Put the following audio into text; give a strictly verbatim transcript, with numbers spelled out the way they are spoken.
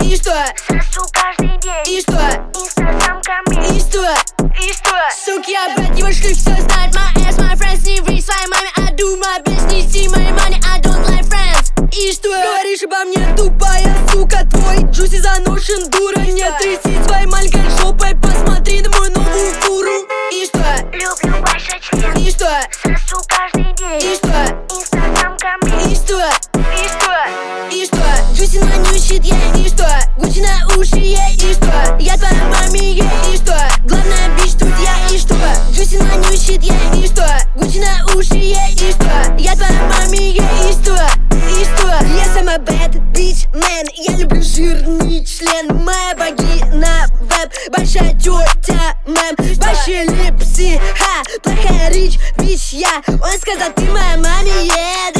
И что? Сосу каждый день. И что? Инстаграм ко мне. И что? И что? Суки, я брат его шлюх, все знает. My ass, my friends, не ври своей маме. I do my best, не see my money, I don't like friends. И что? Говоришь обо мне, тупая сука. Твой джуси заношен, дура. Не тряси своей маленькой жопой, посмотри на мою новую фуру. И что? Люблю большой член. И что? Сосу каждый день. И что? Инстаграм ко мне. И что? И что? И что? Джуси нанюсит, yeah. И что? Гуччи на уши, yeah. И что? Я твоя маме, yeah. И что? Главная бич тут я. И что? Джуси нанюсит, yeah. И что? Гуччи на уши, yeah. И что? Я твоя маме, yeah. И что? И что? Yes, I'm a bad bitch, man. Я люблю жирный член. Моя вагина, веб. Большая тетя, мэм. Вообще липси, ха. Плохая рич, бич, я. Он сказал, ты моя маме, yeah.